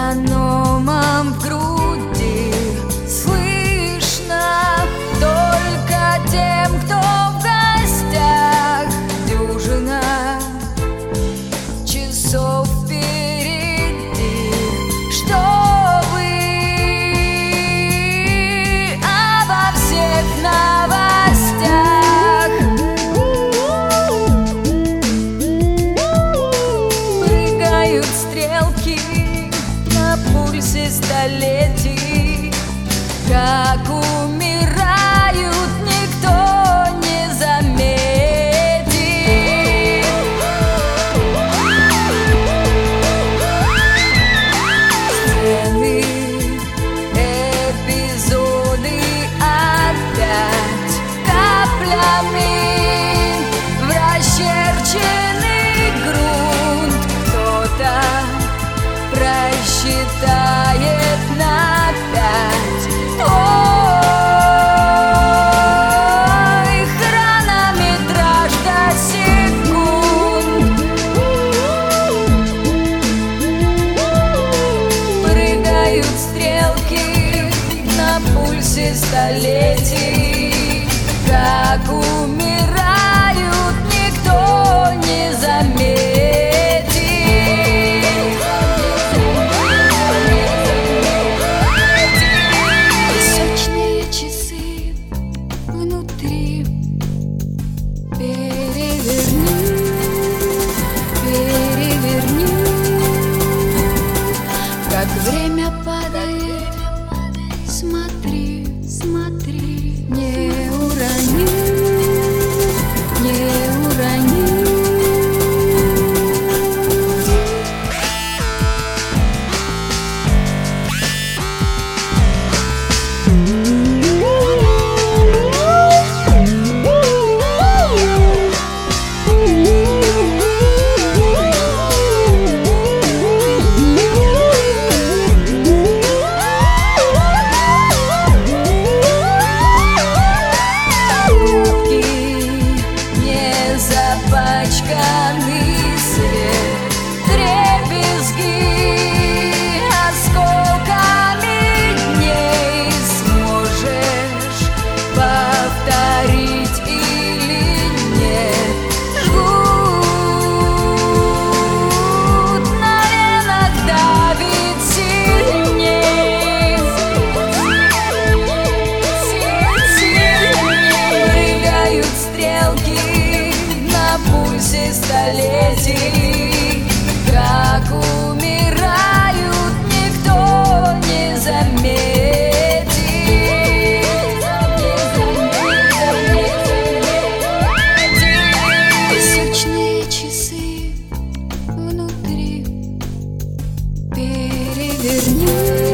метрономом в груди слышно только тем, кто в гостях. Дюжина часов впереди, чтобы обо всех новостях. Прыгают стрелки на пульсе столетий, как умирают, никто не заметит. Сцены, эпизоды опять каплями в расчерченный грунт. Кто-то просчитает на 5 твой хронометраж до секунд. Прыгают стрелки на пульсе столетий, как умирают, никто не заметит. Песочные часы внутри переверни, переверни, как время падает. Смотри, смотри, не урони, не урони. Запачканный свет, дребезги осколками дней. Сможешь повторить или нет? Жгут на венах, давит сильней. Прыгают стрелки на пульсе столетий, как умирают, никто не заметит. Песочные часы внутри переверни.